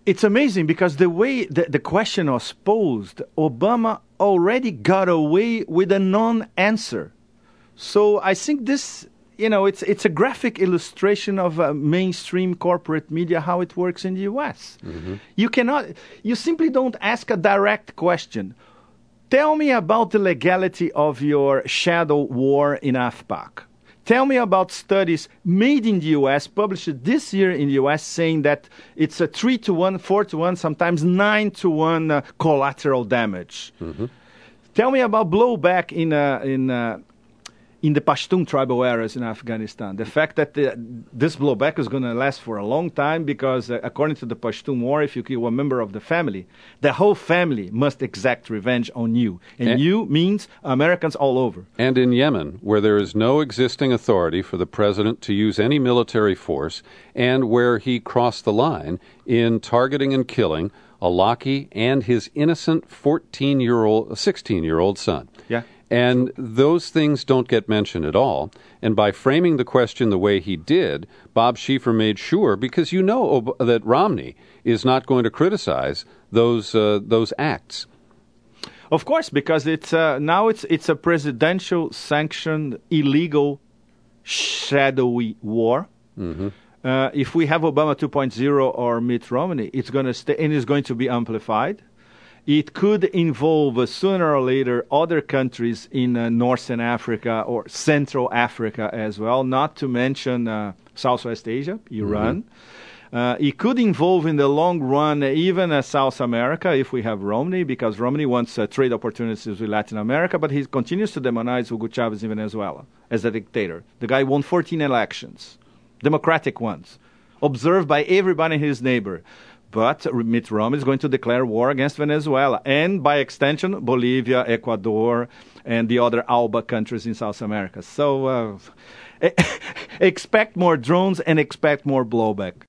It's amazing because the way the question was posed, Obama already got away with a non-answer. So I think this, it's a graphic illustration of mainstream corporate media, how it works in the U.S. Mm-hmm. You simply don't ask a direct question. Tell me about the legality of your shadow war in AfPak. Tell me about studies made in the U.S., published this year in the U.S., saying that it's a 3-1, 4-1, sometimes 9-1 collateral damage. Mm-hmm. Tell me about blowback in the Pashtun tribal areas in Afghanistan. The fact that this blowback is going to last for a long time because, according to the Pashtun war, if you kill a member of the family, the whole family must exact revenge on you. And you means Americans all over. And in Yemen, where there is no existing authority for the president to use any military force, and where he crossed the line in targeting and killing Awlaki and his innocent 16-year-old son. Yeah. And those things don't get mentioned at all. And by framing the question the way he did, Bob Schieffer made sure, because that Romney is not going to criticize those acts. Of course, because it's a presidential sanctioned illegal shadowy war. Mm-hmm. If we have Obama 2.0 or Mitt Romney, it's going to stay and it's going to be amplified. It could involve sooner or later other countries in Northern Africa or Central Africa as well, not to mention Southwest Asia, Iran. Mm-hmm. It could involve in the long run even South America if we have Romney, because Romney wants trade opportunities with Latin America, but he continues to demonize Hugo Chavez in Venezuela as a dictator. The guy won 14 elections, democratic ones, observed by everybody in his neighbor. But Mitt Romney is going to declare war against Venezuela and, by extension, Bolivia, Ecuador, and the other ALBA countries in South America. So expect more drones and expect more blowback.